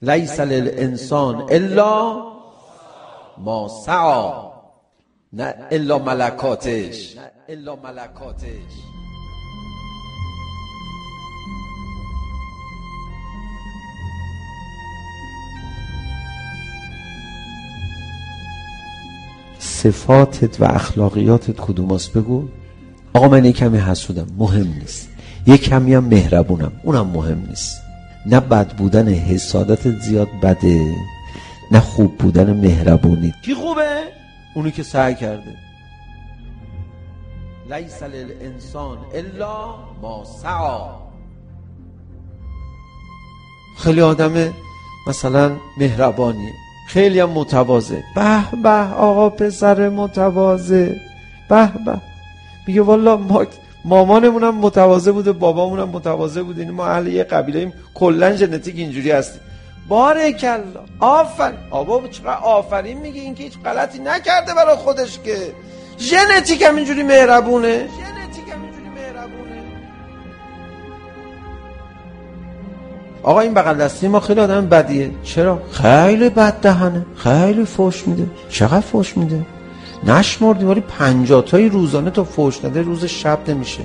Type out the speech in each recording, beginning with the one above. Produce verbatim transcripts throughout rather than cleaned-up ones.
لیس للانسان الا ما سعی، نه الا ملکاتش. الا ملکاتش. صفاتت و اخلاقیاتت کدوم است بگو. آقا من یک کمی حسودم، مهم نیست. یک کمی هم مهربونم، اونم مهم نیست. نه بد بودن حسادت زیاد بده، نه خوب بودن مهربونی. کی خوبه؟ اونی که سعی کرده. لیس للانسان الا ما سعی. خیلی آدم مثلا مهربانیه، خیلی هم متواضع. به به آقا پسر متواضع، به به. میگه والا ما مامانمونم متواضع بوده، بابامونم متواضع بوده، این ما اهل یه قبیله ایم، کلا ژنتیک اینجوری هستیم. بارکالله، آفرین. آبا چقدر آفرین میگه، این که هیچ غلطی نکرده برای خودش، که ژنتیک هم اینجوری مهربونه. ژنتیک هم اینجوری مهربونه. آقا این بغل دستی ما خیلی آدم بدیه. چرا؟ خیلی بد دهنه، خیلی فحش میده. چقدر فحش میده؟ نشمردیم ولی پنجاه تایی روزانه تا فحش نده روز شب نمیشه.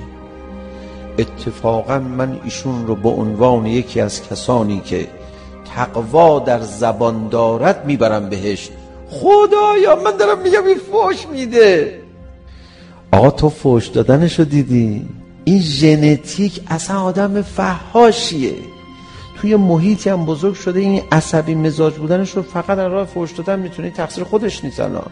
اتفاقا من ایشون رو به عنوان یکی از کسانی که تقوا در زبان دارد میبرم بهشت. خدایا من دارم میگم این فحش میده. آقا تو فحش دادنشو دیدی؟ این ژنتیک اصلا آدم فحاشیه. توی محیطی هم بزرگ شده، این عصبی مزاج بودنش رو فقط در راه فحش دادن میتونه، تقصیر خودش نیست. الان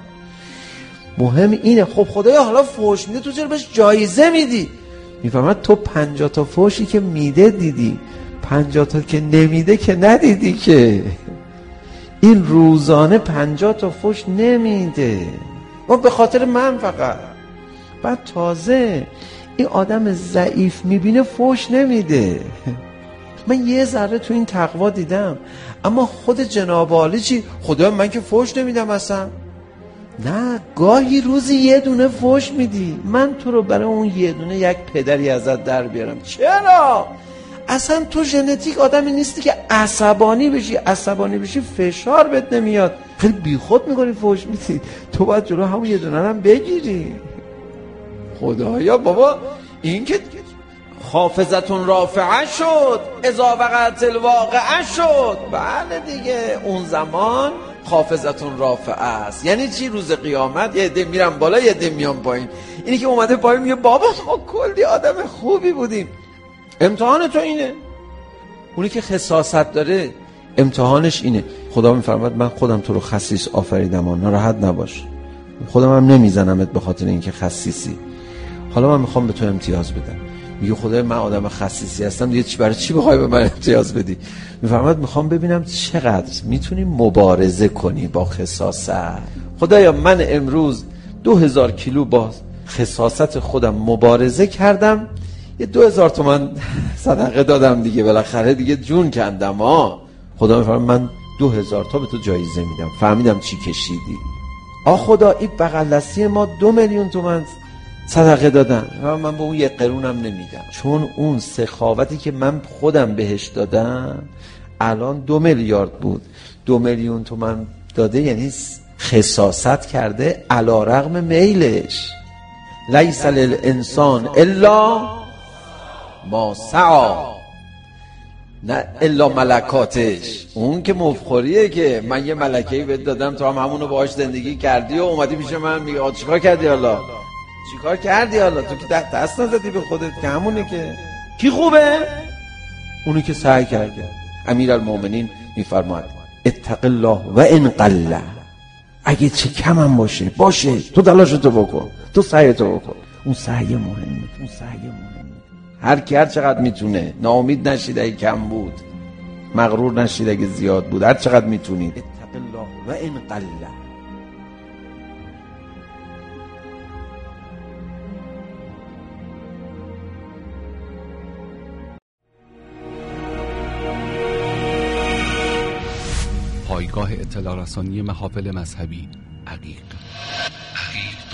مهم اینه خب خدایا حالا فحش میده تو چرا بهش جایزه میدی؟ میفهمد تو پنجاه تا فحشی که میده دیدی، پنجاه تا که نمیده که ندیدی. که این روزانه پنجاه تا فحش نمیده و به خاطر من فقط. بعد تازه این آدم ضعیف میبینه فحش نمیده. من یه ذره تو این تقوا دیدم، اما خود جناب عالی چی؟ خدا من که فحش نمیدم اصلا. نه، گاهی روزی یه دونه فحش میدی، من تو رو برای اون یه دونه یک پدری ازت در بیارم. چرا؟ اصلا تو ژنتیک آدمی نیستی که عصبانی بشی. عصبانی بشی فشار بهت نمیاد، خیلی بیخود میکنی فحش میدی. تو باید جلو همون یه دونه هم بگیری. خدایا بابا این که خافضتون رافعه شد، اذا وقعت الواقعه شد. بله دیگه، اون زمان خافضتون رافعه است. یعنی چی؟ روز قیامت یه عده میرن بالا، یه عده میان پایین. اینی که اومده پایین میگه بابا ما کلی آدم خوبی بودیم. امتحان تو اینه. اونی که خساست داره امتحانش اینه. خدا میفرماد من خودم تو رو خسیس آفریدم، ناراحت نباش، خودم هم نمیزنمت به خاطر اینکه خسیسی. حالا من میخوام به تو امتیاز بدم. میگه خدای من آدم خسیسی هستم دیگه، چی برای چی بخوای به من امتیاز بدی؟ میفرماد میخوام ببینم چقدر میتونی مبارزه کنی با خساست. خدایا من امروز دو هزار کیلو با خساست خودم مبارزه کردم، یه دو هزار تومن صدقه دادم دیگه، بالاخره دیگه جون کندم ها. خدا میفرماد من دو هزار تا به تو جایزه میدم، فهمیدم چی کشیدی. آ خدا این بغل دستی ما دو میلیون تومن صدقه دادن، من به اون یک قرونم نمیدم، چون اون سخاوتی که من خودم بهش دادم الان دو میلیارد بود. دو میلیون تومن داده یعنی خساست کرده علی رغم میلش. لیس للانسان الا ما سعی، نه الا ملکاتش. اون که مفخوریه که من یه ملکه‌ای بهت دادم تو هم همونو باهاش زندگی کردی و اومدی پیش من میگه آ چیکار کردی حالا؟ چیکار کردی حالا؟ تو که ده دست نزدی به خودت که همونه. که کی خوبه؟ اونی که سعی کرده. امیرالمومنین میفرماید اتق الله و ان قل، اگه چه کم هم باشه باشه تو تلاشتو بکن، تو سعیتو بکن. اون سعی مهمه، اون سعی مهمه. هر کی هر چقدر میتونه، ناامید نشید اگه کم بود، مغرور نشید اگه زیاد بود، هر چقدر میتونید. اتق الله و ان قل. پایگاه اطلاع رسانی محافل مذهبی عقیق.